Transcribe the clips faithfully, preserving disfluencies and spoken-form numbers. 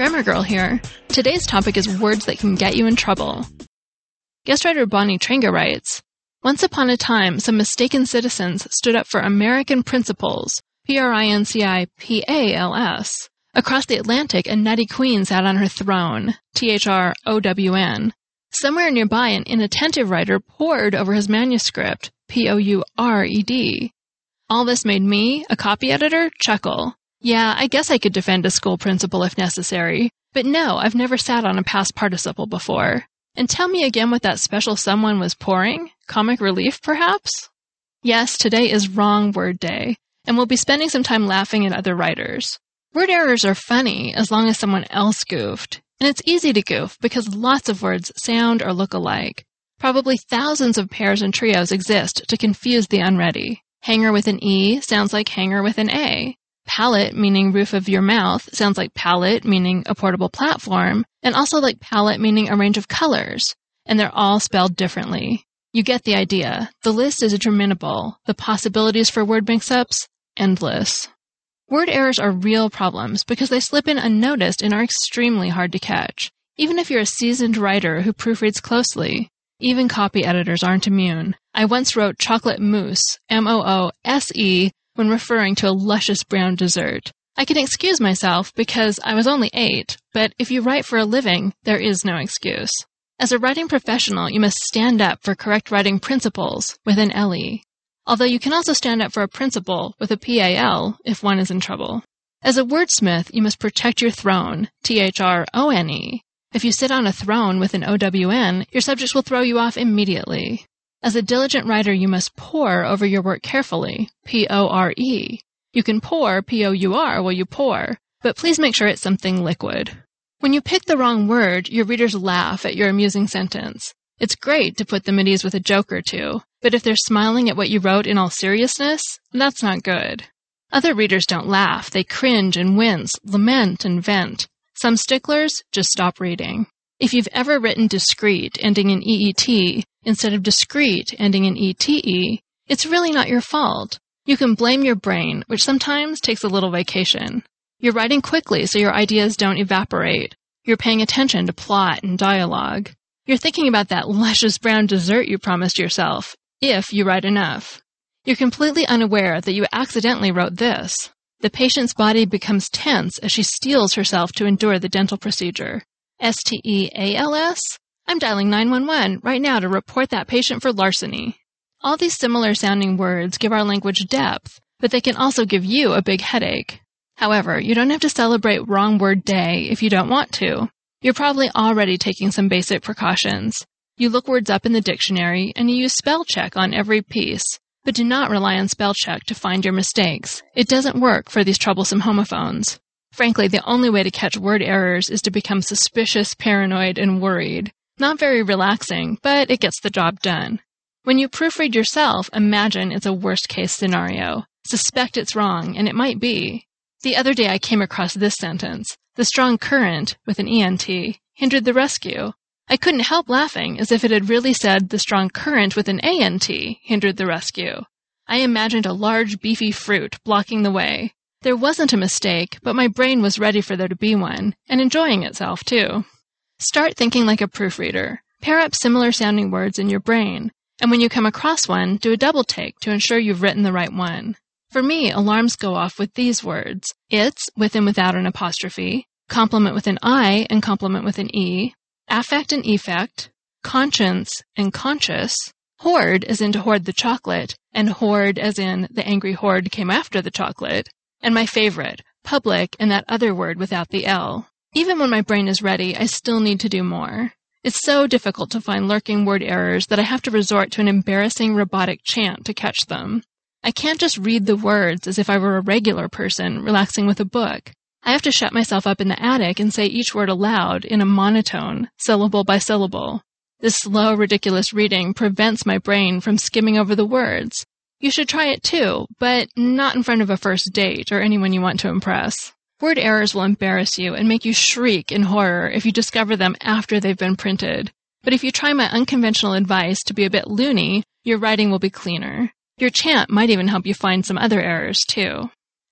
Grammar Girl here. Today's topic is words that can get you in trouble. Guest writer Bonnie Trenga writes, once upon a time, some mistaken citizens stood up for American principles, P R I N C I P A L S. Across the Atlantic, a nutty queen sat on her throne, T H R O W N. Somewhere nearby, an inattentive writer pored over his manuscript, P O U R E D. All this made me, a copy editor, chuckle. Yeah, I guess I could defend a school principal if necessary, but no, I've never sat on a past participle before. And tell me again what that special someone was pouring? Comic relief, perhaps? Yes, today is Wrong Word Day, and we'll be spending some time laughing at other writers. Word errors are funny as long as someone else goofed, and it's easy to goof because lots of words sound or look alike. Probably thousands of pairs and trios exist to confuse the unready. Hanger with an E sounds like hanger with an A. Palette, meaning roof of your mouth, sounds like palette, meaning a portable platform, and also like palette, meaning a range of colors, and they're all spelled differently. You get the idea. The list is interminable. The possibilities for word mix-ups, endless. Word errors are real problems because they slip in unnoticed and are extremely hard to catch. Even if you're a seasoned writer who proofreads closely, even copy editors aren't immune. I once wrote chocolate mousse, M O O S E, when referring to a luscious brown dessert. I can excuse myself because I was only eight, but if you write for a living, there is no excuse. As a writing professional, you must stand up for correct writing principles with an L E. Although you can also stand up for a principle with a P A L if one is in trouble. As a wordsmith, you must protect your throne, T H R O N E. If you sit on a throne with an O W N, your subjects will throw you off immediately. As a diligent writer, you must pore over your work carefully, P O R E. You can pour, P O U R, while you pour, but please make sure it's something liquid. When you pick the wrong word, your readers laugh at your amusing sentence. It's great to put them at ease with a joke or two, but if they're smiling at what you wrote in all seriousness, that's not good. Other readers don't laugh. They cringe and wince, lament and vent. Some sticklers just stop reading. If you've ever written discreet ending in E E T instead of discreet ending in E T E, it's really not your fault. You can blame your brain, which sometimes takes a little vacation. You're writing quickly so your ideas don't evaporate. You're paying attention to plot and dialogue. You're thinking about that luscious brown dessert you promised yourself, if you write enough. You're completely unaware that you accidentally wrote this. The patient's body becomes tense as she steels herself to endure the dental procedure. S T E A L S? I'm dialing nine one one right now to report that patient for larceny. All these similar-sounding words give our language depth, but they can also give you a big headache. However, you don't have to celebrate Wrong Word Day if you don't want to. You're probably already taking some basic precautions. You look words up in the dictionary and you use spell check on every piece, but do not rely on spell check to find your mistakes. It doesn't work for these troublesome homophones. Frankly, the only way to catch word errors is to become suspicious, paranoid, and worried. Not very relaxing, but it gets the job done. When you proofread yourself, imagine it's a worst-case scenario. Suspect it's wrong, and it might be. The other day I came across this sentence. The strong current, with an E N T, hindered the rescue. I couldn't help laughing, as if it had really said the strong current with an A N T hindered the rescue. I imagined a large, beefy fruit blocking the way. There wasn't a mistake, but my brain was ready for there to be one, and enjoying itself, too. Start thinking like a proofreader. Pair up similar-sounding words in your brain, and when you come across one, do a double take to ensure you've written the right one. For me, alarms go off with these words. It's, with and without an apostrophe, complement with an I and complement with an E, affect and effect, conscience and conscious, hoard as in to hoard the chocolate, and hoard as in the angry horde came after the chocolate, and my favorite, public and that other word without the L. Even when my brain is ready, I still need to do more. It's so difficult to find lurking word errors that I have to resort to an embarrassing robotic chant to catch them. I can't just read the words as if I were a regular person relaxing with a book. I have to shut myself up in the attic and say each word aloud in a monotone, syllable by syllable. This slow, ridiculous reading prevents my brain from skimming over the words. You should try it too, but not in front of a first date or anyone you want to impress. Word errors will embarrass you and make you shriek in horror if you discover them after they've been printed. But if you try my unconventional advice to be a bit loony, your writing will be cleaner. Your chant might even help you find some other errors, too.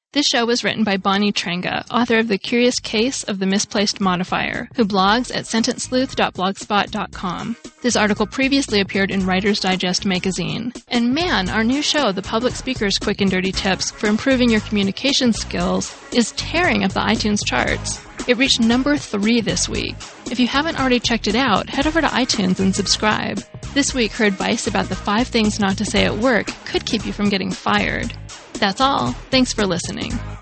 This show was written by Bonnie Trenga, author of The Curious Case of the Misplaced Modifier, who blogs at sentence sleuth dot blogspot dot com. This article previously appeared in Writer's Digest magazine. And man, our new show, The Public Speaker's Quick and Dirty Tips for Improving Your Communication Skills, is tearing up the iTunes charts. It reached number three this week. If you haven't already checked it out, head over to iTunes and subscribe. This week, her advice about the five things not to say at work could keep you from getting fired. That's all. Thanks for listening.